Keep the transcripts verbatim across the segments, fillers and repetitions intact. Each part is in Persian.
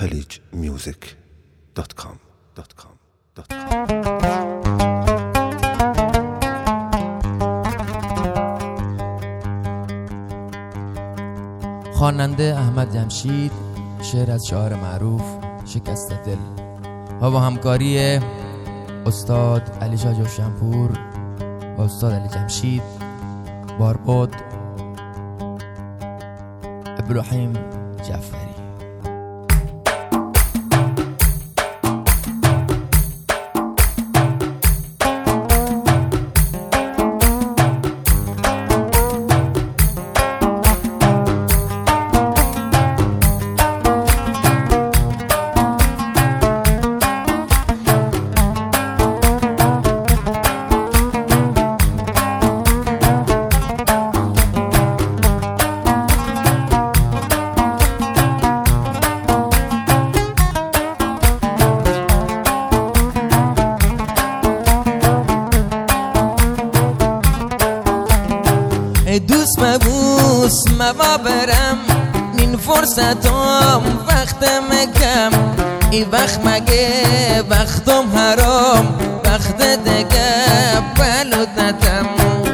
خلیج میوزیک دات کام. خواننده احمد جمشید، شعر از شاعر معروف شکست دل و با همکاری استاد علی شاه جوشنپور و استاد علی جمشید، باربود ابراهیم جعفری. دوست مبوس موا برم این فرصتم وقتم کم، ای وقت مگه وقتم حرام، وقت دیگه بلودتم.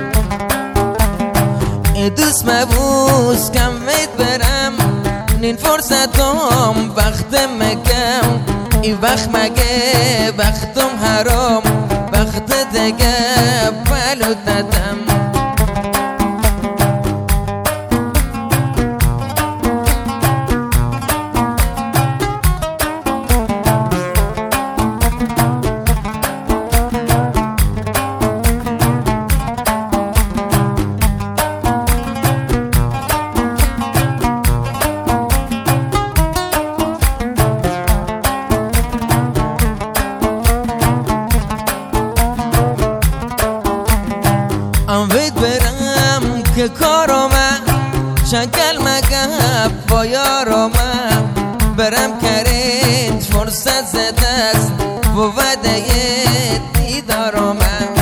ای دوست مبوس کم وید برم این فرصتم وقتم کم، ای وقت مگه وقتم حرام، وقت دیگه بلودتم. امید برم که کارم شکل مگب با یارم، برم کرد فرصت زده است و وعده دیدارم.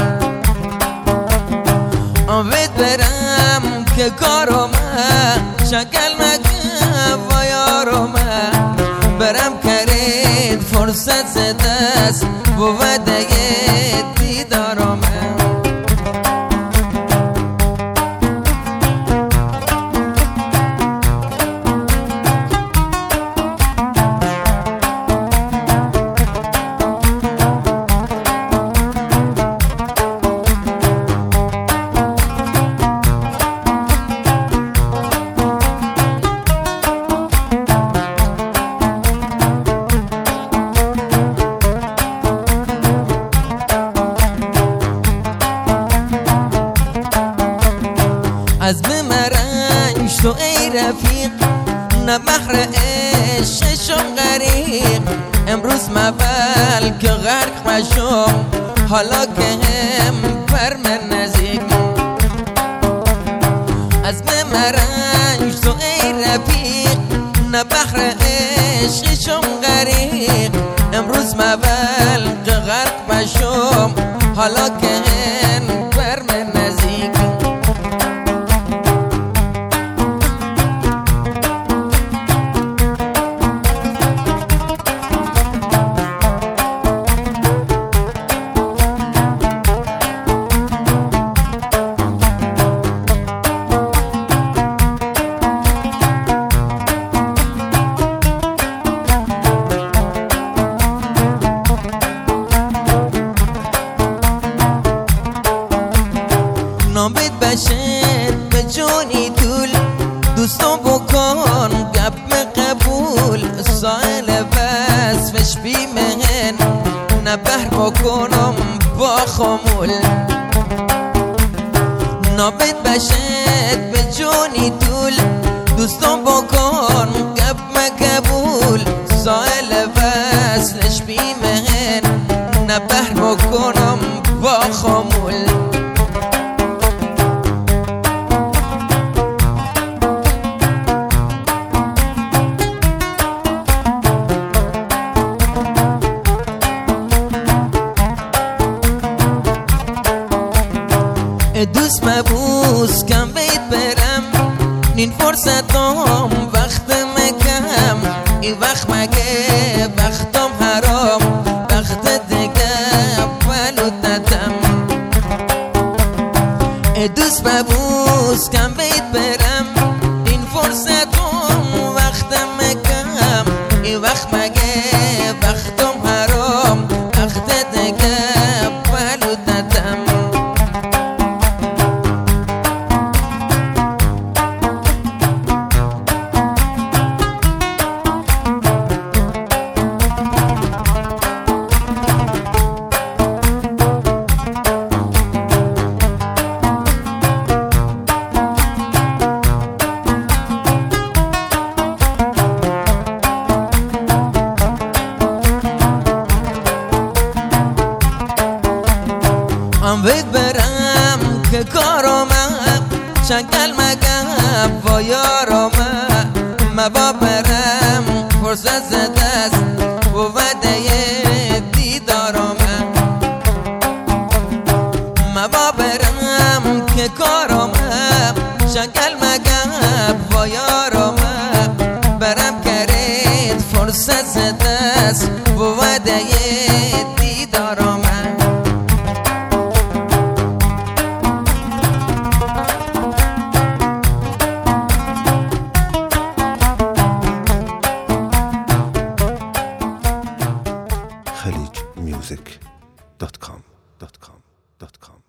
امید برم که کارم شکل مگب با یارم، برم کرد فرصت زده است و وعده دیدارم. از بمرنج تو ای رفیق، نه بحر عشقشم غریق، امروز مول که غرق مشم، حالا که هم پر من نزدیک. از بمرنج تو ای رفیق، نه بحر عشقشم غریق، امروز مول که غرق مشم، حالا که هم پر من نزدیک. نامید بشد به جونی طول، دوستم بکن گپ قبول، سائل وصفش بی مهن، نه بحر بکنم با خمول. نامید بشد به جونی طول، دوستم بکن گپ قبول، سائل وصفش بی مهن، نه بحر بکنم با خمول. دوست مبوس کم بید برم، این فرصتم وقت مکم، این وقت مگه وقتم حرام وقت دیگه ولودتم دوست ببوس کم بید برم این فرصتون وقتم کم این وقت مگه وقتم حرام وقت دیگه ولودتم بید برم که کارامم شنگل مگم با یارامم مبا برم فرصت زدست و وعده دیدارامم مبا برم که کارامم شنگل مگم با یارامم برم کرد فرصت زدست و وعده دیدارامم خلیج میوزیک دات کام